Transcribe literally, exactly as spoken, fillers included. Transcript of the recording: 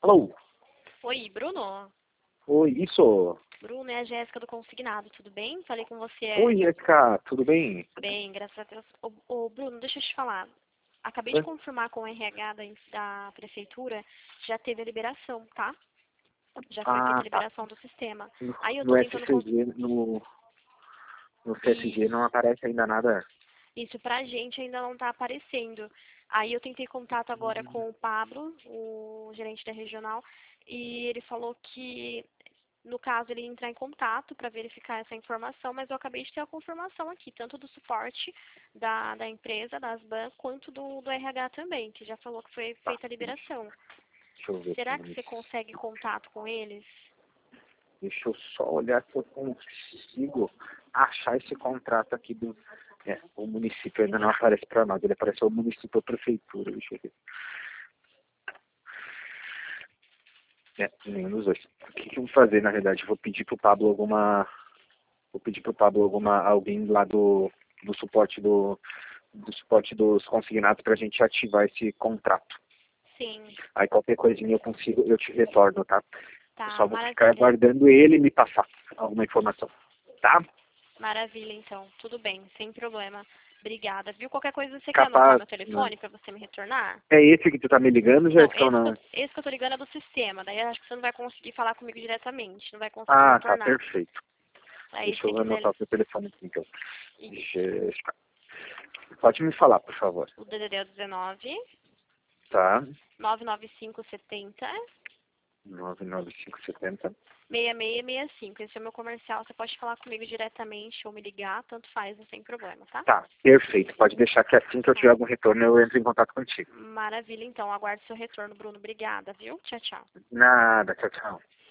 Alô? Oi, Bruno? Oi, isso. Bruno, é a Jéssica do Consignado, tudo bem? Falei com você. Oi, Jéssica, tudo bem? Bem, graças a Deus. Ô, ô, Bruno, deixa eu te falar. Acabei de Oi? confirmar com o R H da, da prefeitura, já teve a liberação, tá? Já foi feita Ah, a tá. liberação do sistema. No, Aí eu tô no tentando... cons- S C G, no, no C S G Isso, não aparece ainda nada. isso pra gente ainda não tá aparecendo. Aí eu tentei contato agora com o Pablo, o gerente da regional, e ele falou que no caso, ele entrar em contato para verificar essa informação, mas eu acabei de ter a confirmação aqui, tanto do suporte da, da empresa, das bancas, quanto do, do R H também, que já falou que foi Tá, feita a liberação. deixa eu ver Será aqui. que você consegue contato com eles? Deixa eu só olhar se eu consigo achar esse contrato aqui do... É, o município ainda não aparece para nós, ele apareceu o município ou a prefeitura, deixa eu ver. É, nenhum dos dois. O que, que eu vou fazer, na verdade? Eu vou pedir pro Pablo alguma... Vou pedir pro Pablo alguma... alguém lá do, do suporte do... do suporte dos consignados pra gente ativar esse contrato. Sim, Aí qualquer coisinha eu consigo, eu te retorno, tá? Eu tá, só vou ficar maravilha. aguardando ele me passar alguma informação, tá? Maravilha, então. Tudo bem, sem problema. Obrigada, viu? Qualquer coisa você quer anotar Capaz, meu né? telefone para você me retornar? É esse que tu tá me ligando, Não, Jéssica, ou esse que, eu, não? esse que eu tô ligando é do sistema, daí eu acho que você não vai conseguir falar comigo diretamente, não vai conseguir Ah, tá, retornar. perfeito. Aí se Deixa você eu quiser anotar o teu telefone aqui, então. isso, Jéssica. Pode me falar, por favor. o D D D é o dezenove, Tá? nove nove cinco setenta, nove nove cinco sete zero. seis seis seis cinco. Esse é o meu comercial, você pode falar comigo diretamente ou me ligar, tanto faz, não tem problema, tá? Tá, perfeito. Pode deixar que assim que eu tiver algum retorno eu entro em contato contigo. Maravilha, então. Aguardo seu retorno, Bruno. Obrigada, viu? Tchau, tchau. Nada, tchau, tchau.